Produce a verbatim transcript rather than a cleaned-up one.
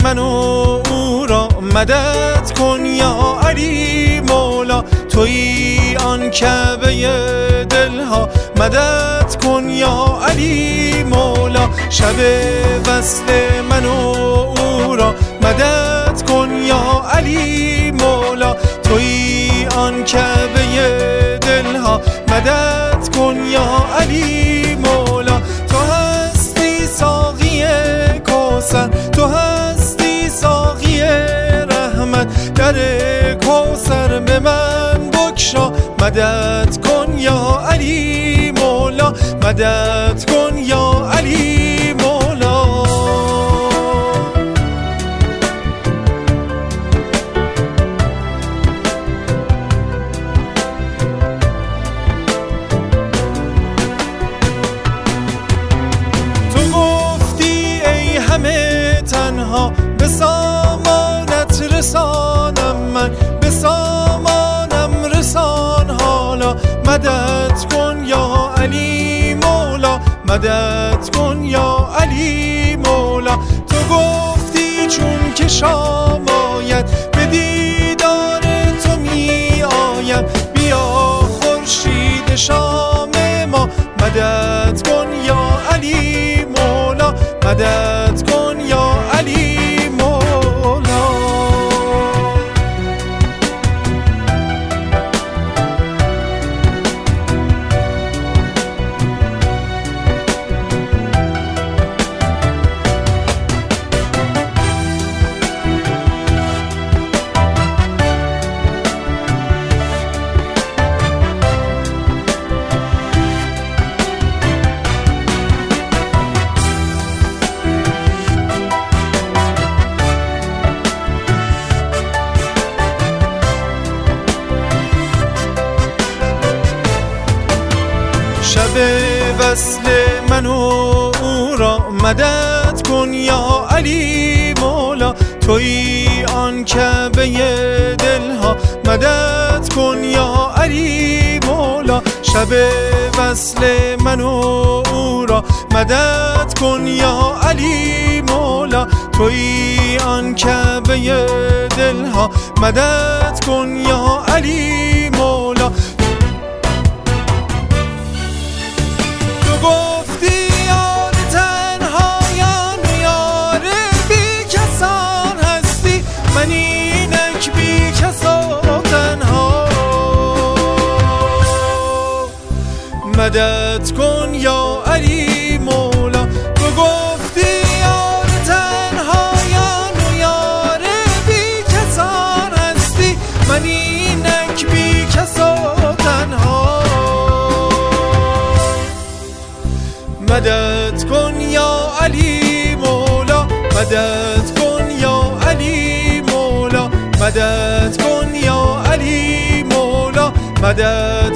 من و او را مدد کن یا علی مولا. تویی آن کعبه دلها مدد کن یا علی مولا. شب وصل من و او را مدد کن یا علی مولا. تویی آن کعبه دلها مدد کن یا علی مولا. تو هستی ساقی کوثر، تو هستی ساقی رحمت، در کوثر به من بگشا مدد کن یا علی مولا. مدد کن یا علی مولا. تنها به سامانت رسانم من، به سامانم رسان حالا. مدد کن یا علی مولا، مدد کن یا علی مولا. تو گفتی چون که شام آید به دیدار تو می آیم، بیا خورشید شام ما. مدد کن یا علی مولا، مدد کن یا علی مولا. شب وصل من و او را مدد کن یا علی مولا. تویی آن کعبه دلها مدد کن یا علی مولا. شب وصل من و او را مدد کن یا علی مولا. تویی آن کعبه دلها مدد کن یا علی مولا. گفتی یار تنهایان و یار بی کسان هستی، من اینک بی کس و تنها. مدد کن یا علی مولا. تو گفتی یار تنهایان و یار بی کسان هستی، من اینک بی کس و تنها. مدد کن یا علی مولا، مدد کن یا علی مولا. مدد کن یا علی مولا، مدد